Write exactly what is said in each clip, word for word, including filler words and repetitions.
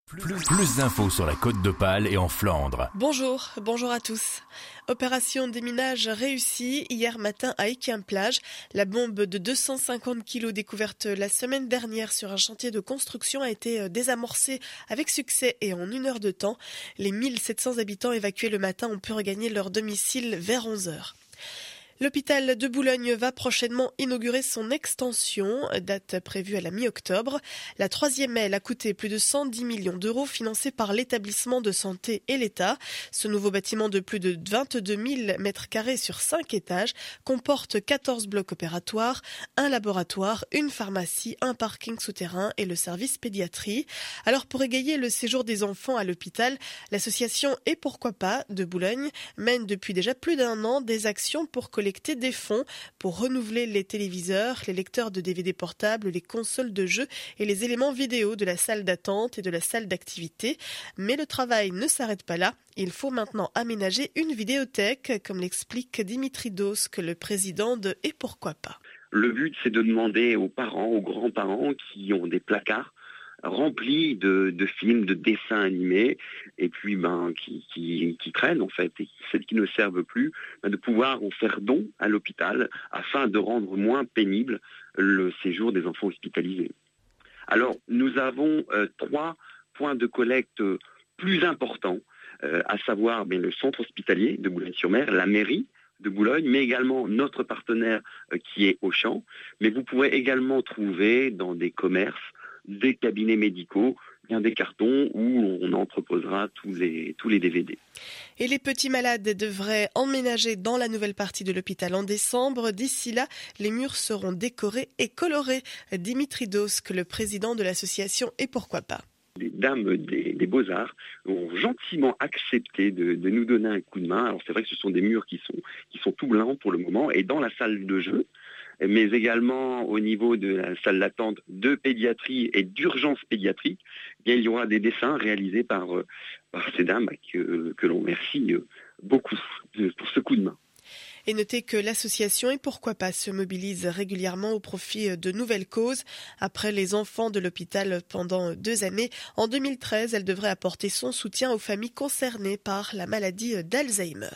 Plus, plus d'infos sur la Côte d'Opale et en Flandre. Bonjour, bonjour à tous. Opération déminage réussie hier matin à Équin-Plage. La bombe de deux cent cinquante kilos découverte la semaine dernière sur un chantier de construction a été désamorcée avec succès et en une heure de temps. Les mille sept cents habitants évacués le matin ont pu regagner leur domicile vers onze heures. L'hôpital de Boulogne va prochainement inaugurer son extension, date prévue à la mi-octobre. La troisième aile a coûté plus de cent dix millions d'euros, financée par l'établissement de santé et l'État. Ce nouveau bâtiment de plus de vingt-deux mille mètres carrés sur cinq étages comporte quatorze blocs opératoires, un laboratoire, une pharmacie, un parking souterrain et le service pédiatrie. Alors pour égayer le séjour des enfants à l'hôpital, l'association Et pourquoi pas de Boulogne mène depuis déjà plus d'un an des actions pour collecter des fonds pour renouveler les téléviseurs, les lecteurs de D V D portables, les consoles de jeux et les éléments vidéo de la salle d'attente et de la salle d'activité. Mais le travail ne s'arrête pas là. Il faut maintenant aménager une vidéothèque, comme l'explique Dimitri Dosk, le président de Et pourquoi pas. Le but, c'est de demander aux parents, aux grands-parents qui ont des placards remplis de, de films, de dessins animés, et puis ben qui, qui, qui traînent en fait, et celles qui ne servent plus, ben, de pouvoir en faire don à l'hôpital afin de rendre moins pénible le séjour des enfants hospitalisés. Alors nous avons euh, trois points de collecte plus importants, euh, à savoir ben, le centre hospitalier de Boulogne-sur-Mer, la mairie de Boulogne, mais également notre partenaire euh, qui est Auchan. Mais vous pouvez également trouver dans des commerces des cabinets médicaux, bien des cartons où on entreposera tous les, tous les D V D. Et les petits malades devraient emménager dans la nouvelle partie de l'hôpital en décembre. D'ici là, les murs seront décorés et colorés. Dimitri Dosk, le président de l'association Et pourquoi pas. Les dames des, des Beaux-Arts ont gentiment accepté de, de nous donner un coup de main. Alors c'est vrai que ce sont des murs qui sont, qui sont tout blancs pour le moment, et dans la salle de jeu, mais également au niveau de la salle d'attente de pédiatrie et d'urgence pédiatrique, eh bien, il y aura des dessins réalisés par, par ces dames que, que l'on remercie beaucoup pour ce coup de main. Et notez que l'association Et pourquoi pas se mobilise régulièrement au profit de nouvelles causes. Après les enfants de l'hôpital pendant deux années, en deux mille treize, elle devrait apporter son soutien aux familles concernées par la maladie d'Alzheimer.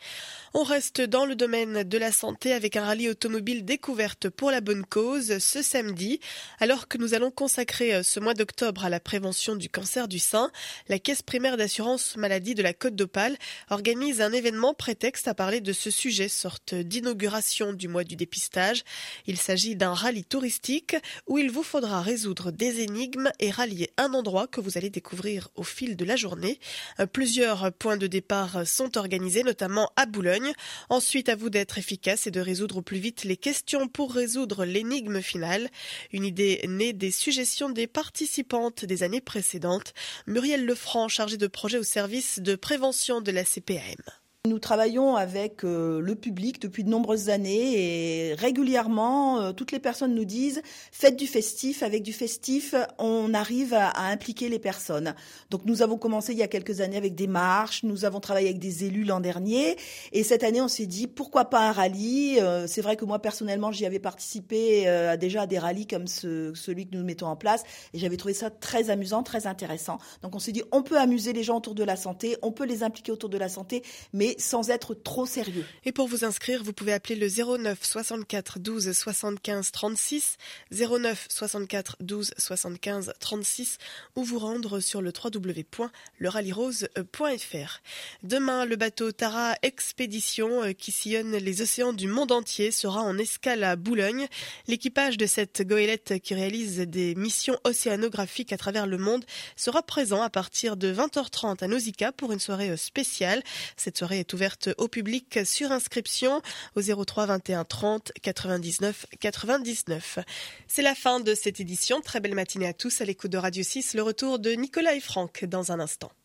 On reste dans le domaine de la santé avec un rallye automobile découverte pour la bonne cause ce samedi. Alors que nous allons consacrer ce mois d'octobre à la prévention du cancer du sein, la Caisse primaire d'assurance maladie de la Côte d'Opale organise un événement prétexte à parler de ce sujet, sorte d'inauguration du mois du dépistage. Il s'agit d'un rallye touristique où il vous faudra résoudre des énigmes et rallier un endroit que vous allez découvrir au fil de la journée. Plusieurs points de départ sont organisés, notamment à Boulogne. Ensuite, à vous d'être efficace et de résoudre au plus vite les questions pour résoudre l'énigme finale. Une idée née des suggestions des participantes des années précédentes. Muriel Lefranc, chargée de projet au service de prévention de la C P A M. Nous travaillons avec euh, le public depuis de nombreuses années et régulièrement, euh, toutes les personnes nous disent « faites du festif, avec du festif, on arrive à, à impliquer les personnes ». Donc nous avons commencé il y a quelques années avec des marches, nous avons travaillé avec des élus l'an dernier et cette année on s'est dit « pourquoi pas un rallye ?» euh, C'est vrai que moi personnellement j'y avais participé euh, déjà à des rallyes comme ce, celui que nous mettons en place et j'avais trouvé ça très amusant, très intéressant. Donc on s'est dit on peut amuser les gens autour de la santé, on peut les impliquer autour de la santé, mais sans être trop sérieux. Et pour vous inscrire, vous pouvez appeler le zéro neuf soixante-quatre douze soixante-quinze trente-six, zéro neuf soixante-quatre douze soixante-quinze trente-six ou vous rendre sur le w w w point le rallye rose point f r. Demain, le bateau Tara Expédition qui sillonne les océans du monde entier sera en escale à Boulogne. L'équipage de cette goélette qui réalise des missions océanographiques à travers le monde sera présent à partir de vingt heures trente à Nausicaa pour une soirée spéciale. Cette soirée est ouverte au public sur inscription au zéro trois vingt et un trente quatre-vingt-dix-neuf quatre-vingt-dix-neuf. C'est la fin de cette édition. Très belle matinée à tous à l'écoute de Radio six. Le retour de Nicolas et Franck dans un instant.